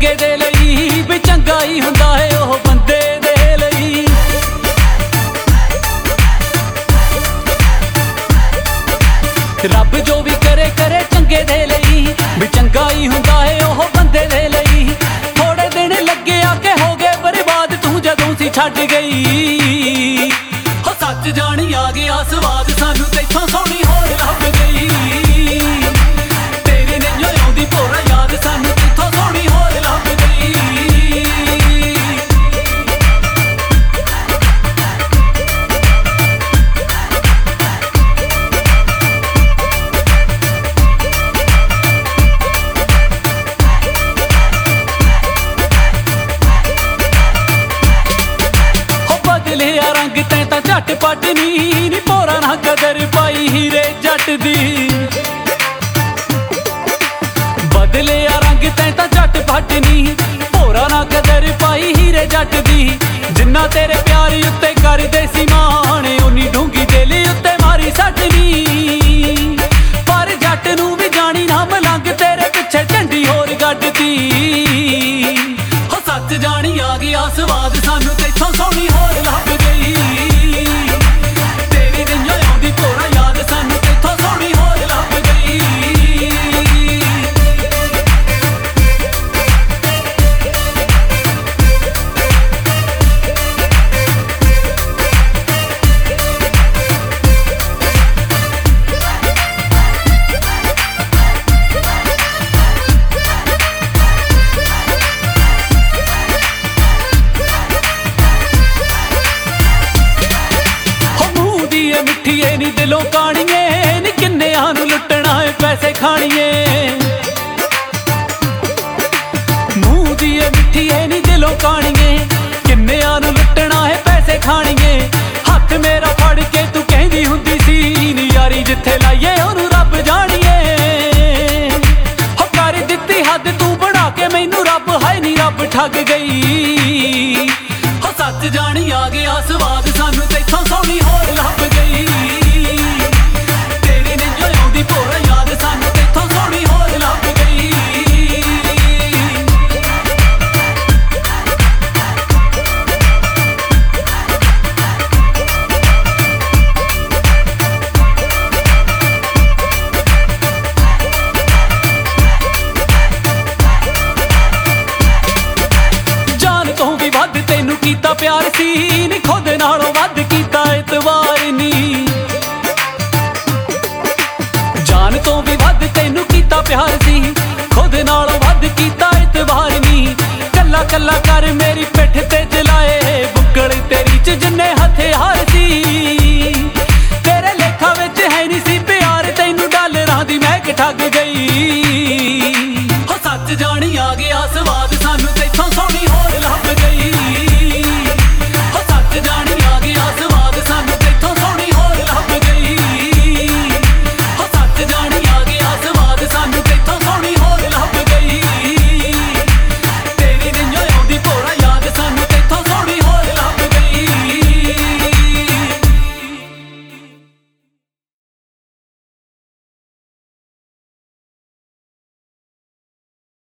ਚੰਗੇ ਦੇ ਲਈ ਵੀ ਚੰਗਾ ਹੀ ਹੁੰਦਾ ਹੈ ਉਹ ਬੰਦੇ ਦੇ ਲਈ। ਰੱਬ ਜੋ ਵੀ ਕਰੇ ਕਰੇ ਚੰਗੇ ਦੇ ਲਈ ਵੀ ਚੰਗਾ ਹੀ ਹੁੰਦਾ ਹੈ ਉਹ ਬੰਦੇ ਦੇ ਲਈ। ਥੋੜੇ ਦਿਨ ਲੱਗੇ ਆ ਕੇ ਹੋ ਗਏ ਬਰਬਾਦ ਤੂੰ ਜਦੋਂ ਸੀ ਛੱਡ ਗਈ। ਹੋ ਸੱਚ ਜਾਣੀ ਆ ਗਿਆ ਸਵਾਦ ਸਾਨੂੰ ਤੇਥੋਂ ਸੋਹਣੀ ਹੋਰ ਲੱਭ ਗਈ। ਤੇਰੀ ਨਹੀਂ ਆਉਂਦੀ ਭੋਰਾ ਯਾਦ ਸਾਨੂੰ ਤੇਥੋਂ ਸੋਹਣੀ ਹੋਰ ਲੱਭ ਗਈ। ਬਦਲਿਆ ਰੰਗ ਤੈਂ ਤਾਂ ਝਟਪਟ ਨੀ ਭੋਰਾ ਨਾ ਕਦਰ ਪਾਈ ਹੀਰੇ ਜੱਟ ਦੀ। ਬਦਲਿਆ ਰੰਗ ਤੈਂ ਤਾਂ ਝਟਪਟ ਨੀ ਭੋਰਾ ਨਾ ਕਦਰ ਪਾਈ ਹੀਰੇ ਜੱਟ ਦੀ। ਜਿੰਨਾ ਤੇਰੇ ਪਿਆਰ ਉੱਤੇ ਕਰਦੇ ਸੀ ਮਾਣ ਉਨੀ ਡੂੰਗੀ ਦਿਲ ਉੱਤੇ ਮਾਰੀ ਸੱਟ ਨੀ। ਪਰ ਜੱਟ ਨੂੰ ਵੀ ਜਾਣੀ ਨਾ ਮਲੰਗ ਤੇਰੇ ਪਿੱਛੇ ਝੰਡੀ ਹੋਰ ਗੱਡਦੀ। ਹੋ ਸੱਚ ਜਾਣੀ ਆ ਗਿਆ ਸਵਾਦ ਸਾਨੂੰ ਤੇਥੋਂ ਸੋਹਣੀ ਹੋਰ ਲੱਭ ਗਈ। ਤੇਰੀ ਨਹੀਂ ਆਉਂਦੀ ਭੋਰਾ ਯਾਦ ਸਾਨੂੰ ਤੇਥੋਂ ਸੋਹਣੀ ਹੋਰ ਲੱਭ ਗਈ। ਮਿੱਠੀਏ ਨੀ ਦਿਲੋਂ ਕਾਣੀਏ ਨੀ ਕਿੰਨਿਆਂ ਨੂੰ ਲੁੱਟਣਾ ਏ ਪੈਸੇ ਖਾਣੀਏ। ਮੂੰਹ ਦੀ ਏ ਮਿੱਠੀਏ ਨੀ ਦਿਲੋਂ ਕਾਣੀਏ ਕਿੰਨਿਆਂ ਨੂੰ ਲੁੱਟਣਾ ਏ ਪੈਸੇ ਖਾਣੀਏ। ਹੱਥ ਮੇਰਾ ਫੜ ਕੇ ਤੂੰ ਕਹਿੰਦੀ ਹੁੰਦੀ ਸੀ ਨੀ ਯਾਰੀ ਜਿੱਥੇ ਲਾਈਏ ਉਹਨੂੰ ਰੱਬ ਜਾਣੀਏ। ਹੋ ਕਰ ਦਿੱਤੀ ਹੱਦ ਤੂੰ ਬਣਾ ਕੇ ਮੈਨੂੰ ਰੱਬ ਹਾਏ ਨੀ ਰੱਬ ਠੱਗ ਗਈ। ਹੋ ਸੱਚ ਜਾਣੀ ਆ ਗਿਆ ਸਵਾਦ ਸਾਨੂੰ ਤੇਥੋਂ ਸੋਹਣੀ ਹੋਰ ਲੱਭ ਗਈ। ਤੇਰੀ ਨਹੀਂ ਆਉਂਦੀ ਭੋਰਾ ਯਾਦ ਸਾਨੂੰ ਤੇਥੋਂ ਸੋਹਣੀ ਹੋਰ ਲੱਭ ਗਈ। ਜਾਨ ਤੋਂ ਵੀ ਵੱਧ ਤੈਨੂੰ ਕੀਤਾ ਪਿਆਰ ਸੀ ਨੀ ਖੁਦ ਨਾਲੋਂ ਵੱਧ ਕੀਤਾ ਇਤਵਾਰ ਨੀ। ਜਾਨ ਤੋਂ ਵੀ ਵੱਧ ਤੈਨੂੰ ਕੀਤਾ ਪਿਆਰ ਸੀ ਖੁਦ ਨਾਲੋਂ ਵੱਧ ਕੀਤਾ ਇਤਵਾਰ ਨੀ। ਕੱਲਾ ਕੱਲਾ ਕਰ ਮੇਰੀ ਪਿੱਠ ਤੇ ਚਲਾਏ ਬੁੱਕਲ ਤੇਰੀ ਚ ਜਿੰਨੇ ਹਥਿਆਰ ਸੀ। ਤੇਰੇ ਲੇਖਾਂ ਵਿੱਚ ਹੈ ਨਹੀਂ ਸੀ ਪਿਆਰ ਤੈਨੂੰ ਡਾਲਰਾਂ ਦੀ ਮਹਿਕ ਠੱਗ ਗਈ। ਹੋ ਸੱਚ ਜਾਣੀ ਆ ਗਿਆ